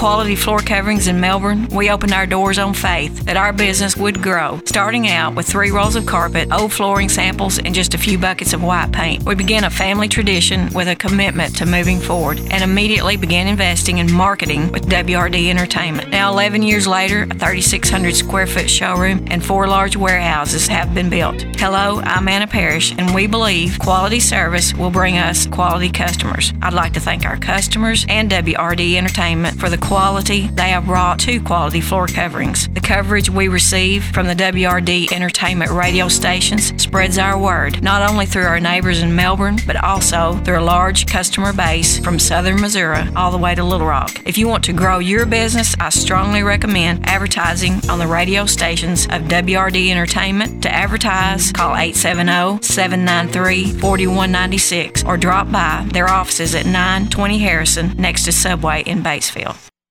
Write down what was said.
Quality Floor Coverings in Melbourne, we opened our doors on faith that our business would grow, starting out with 3 rolls of carpet, old flooring samples, and just a few buckets of white paint. We began a family tradition with a commitment to moving forward and immediately began investing in marketing with WRD Entertainment. Now, 11 years later, a 3,600 square foot showroom and 4 large warehouses have been built. Hello, I'm Anna Parrish, and we believe quality service will bring us quality customers. I'd like to thank our customers and WRD Entertainment for the quality they have brought to Quality Floor Coverings. The coverage we receive from the WRD Entertainment radio stations spreads our word, not only through our neighbors in Melbourne, but also through a large customer base from southern Missouri all the way to Little Rock. If you want to grow your business, I strongly recommend advertising on the radio stations of WRD Entertainment. To advertise, call 870-793-4196 or drop by their offices at 920 Harrison next to Subway in Batesville.